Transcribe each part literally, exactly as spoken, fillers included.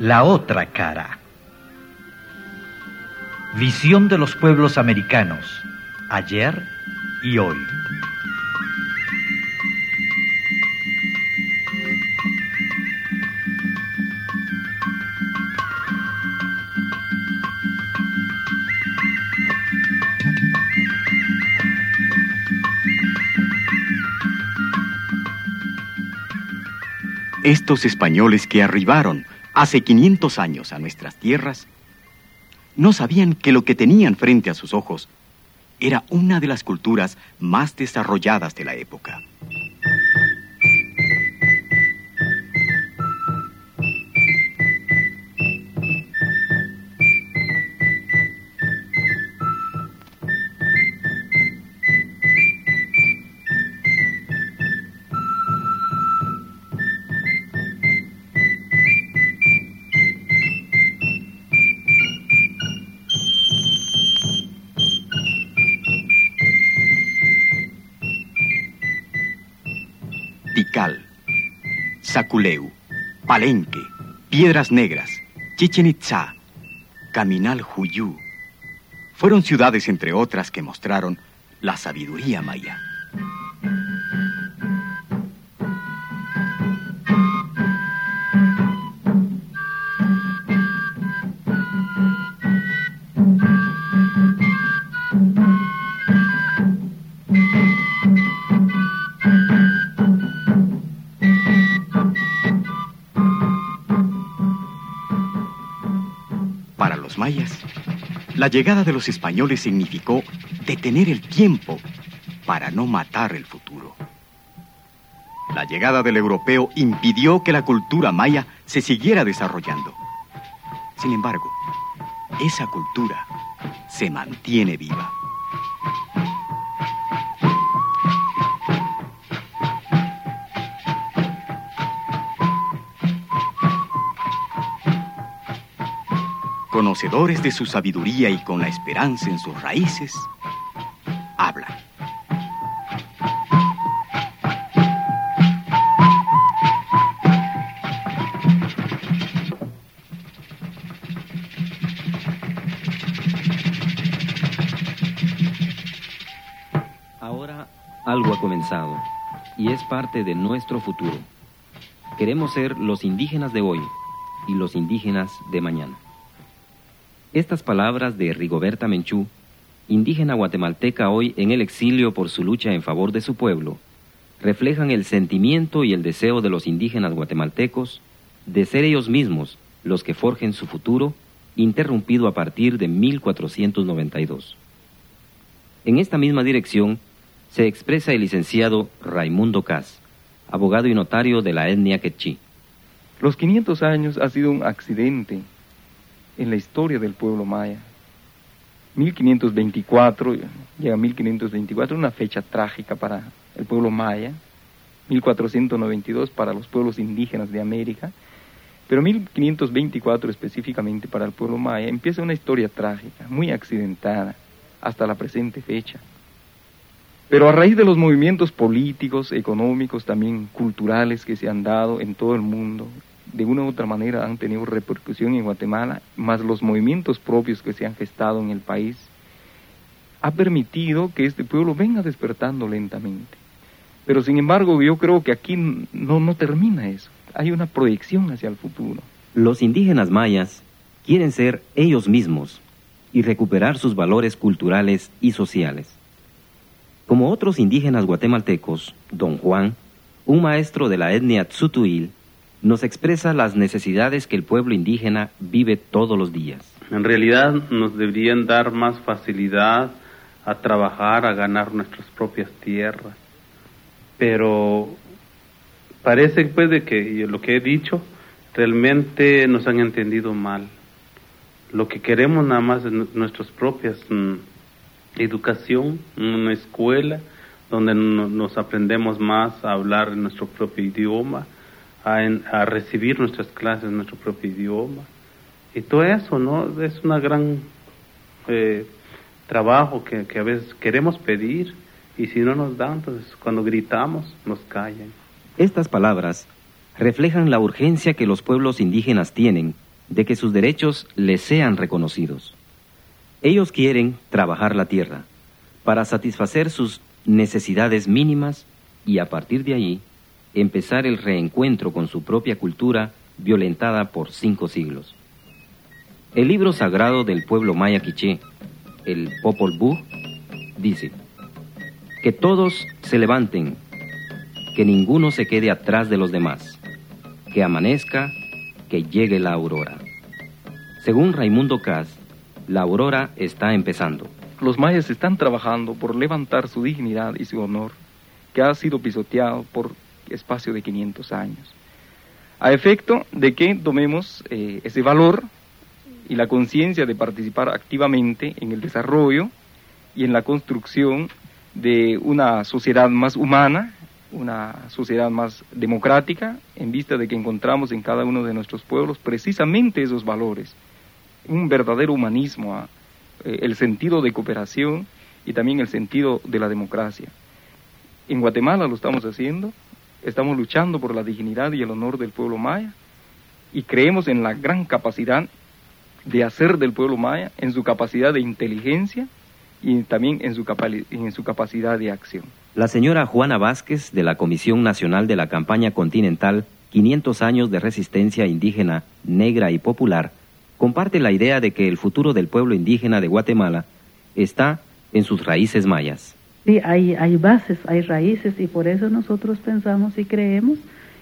La otra cara. Visión de los pueblos americanos, ayer y hoy. Estos españoles que arribaron hace quinientos años a nuestras tierras, no sabían que lo que tenían frente a sus ojos era una de las culturas más desarrolladas de la época. Tikal, Saculeu, Palenque, Piedras Negras, Chichén Itzá, Caminal Juyú, fueron ciudades entre otras que mostraron la sabiduría maya. Para los mayas, la llegada de los españoles significó detener el tiempo para no matar el futuro. La llegada del europeo impidió que la cultura maya se siguiera desarrollando. Sin embargo, esa cultura se mantiene viva. Conocedores de su sabiduría y con la esperanza en sus raíces, hablan. Ahora algo ha comenzado y es parte de nuestro futuro. Queremos ser los indígenas de hoy y los indígenas de mañana. Estas palabras de Rigoberta Menchú, indígena guatemalteca hoy en el exilio por su lucha en favor de su pueblo, reflejan el sentimiento y el deseo de los indígenas guatemaltecos de ser ellos mismos los que forjen su futuro, interrumpido a partir de mil cuatrocientos noventa y dos. En esta misma dirección se expresa el licenciado Raimundo Cas, abogado y notario de la etnia quechí. Los quinientos años ha sido un accidente en la historia del pueblo maya. mil quinientos veinticuatro, llega mil quinientos veinticuatro, una fecha trágica para el pueblo maya, mil cuatrocientos noventa y dos para los pueblos indígenas de América, pero mil quinientos veinticuatro específicamente para el pueblo maya empieza una historia trágica, muy accidentada, hasta la presente fecha. Pero a raíz de los movimientos políticos, económicos, también culturales que se han dado en todo el mundo, de una u otra manera han tenido repercusión en Guatemala, más los movimientos propios que se han gestado en el país, ha permitido que este pueblo venga despertando lentamente. Pero sin embargo, yo creo que aquí no, no termina eso. Hay una proyección hacia el futuro. Los indígenas mayas quieren ser ellos mismos y recuperar sus valores culturales y sociales. Como otros indígenas guatemaltecos, don Juan, un maestro de la etnia Tzutuil, nos expresa las necesidades que el pueblo indígena vive todos los días. En realidad nos deberían dar más facilidad a trabajar, a ganar nuestras propias tierras. Pero parece pues de que lo que he dicho realmente nos han entendido mal. Lo que queremos nada más es nuestras propias mmm, educación, una escuela donde no, nos aprendemos más a hablar en nuestro propio idioma, A, en, a recibir nuestras clases en nuestro propio idioma. Y todo eso, ¿no? Es una gran eh, trabajo que, que a veces queremos pedir y si no nos dan, entonces cuando gritamos nos callan. Estas palabras reflejan la urgencia que los pueblos indígenas tienen de que sus derechos les sean reconocidos. Ellos quieren trabajar la tierra para satisfacer sus necesidades mínimas y a partir de ahí empezar el reencuentro con su propia cultura violentada por cinco siglos. El libro sagrado del pueblo maya quiché, el Popol Vuh, dice: que todos se levanten, que ninguno se quede atrás de los demás, que amanezca, que llegue la aurora. Según Raimundo Cas, la aurora está empezando. Los mayas están trabajando por levantar su dignidad y su honor, que ha sido pisoteado por espacio de quinientos años, a efecto de que tomemos eh, ese valor y la conciencia de participar activamente en el desarrollo y en la construcción de una sociedad más humana, una sociedad más democrática, en vista de que encontramos en cada uno de nuestros pueblos precisamente esos valores, un verdadero humanismo, eh, el sentido de cooperación y también el sentido de la democracia. En Guatemala lo estamos haciendo, estamos luchando por la dignidad y el honor del pueblo maya y creemos en la gran capacidad de hacer del pueblo maya, en su capacidad de inteligencia y también en su, capa- en su capacidad de acción. La señora Juana Vázquez, de la Comisión Nacional de la Campaña Continental quinientos años de resistencia indígena, negra y popular, comparte la idea de que el futuro del pueblo indígena de Guatemala está en sus raíces mayas. Sí, hay, hay bases, hay raíces, y por eso nosotros pensamos y creemos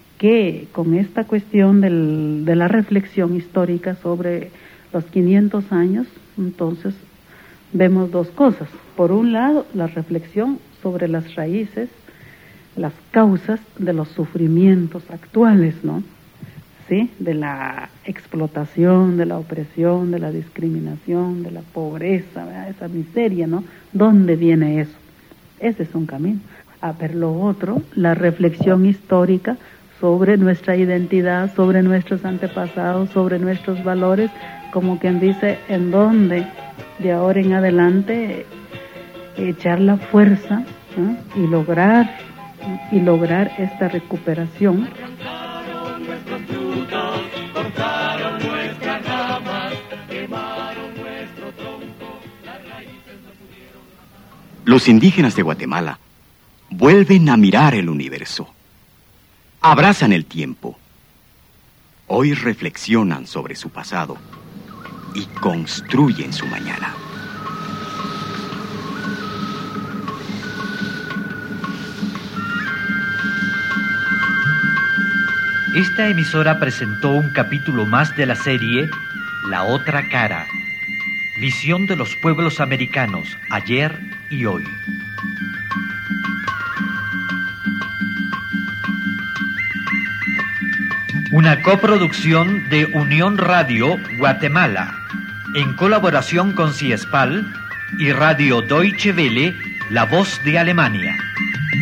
que con esta cuestión del, de la reflexión histórica sobre los quinientos años, entonces vemos dos cosas. Por un lado, la reflexión sobre las raíces, las causas de los sufrimientos actuales, ¿no? ¿Sí? De la explotación, de la opresión, de la discriminación, de la pobreza, ¿verdad? Esa miseria, ¿no? ¿Dónde viene eso? Ese es un camino. A ver, lo otro, la reflexión histórica sobre nuestra identidad, sobre nuestros antepasados, sobre nuestros valores, como quien dice, en dónde de ahora en adelante echar la fuerza, ¿no? y lograr y lograr esta recuperación. Los indígenas de Guatemala vuelven a mirar el universo, abrazan el tiempo, hoy reflexionan sobre su pasado y construyen su mañana. Esta emisora presentó un capítulo más de la serie La Otra Cara, visión de los pueblos americanos ayer y hoy. Una coproducción de Unión Radio Guatemala, en colaboración con CIESPAL y Radio Deutsche Welle, La Voz de Alemania.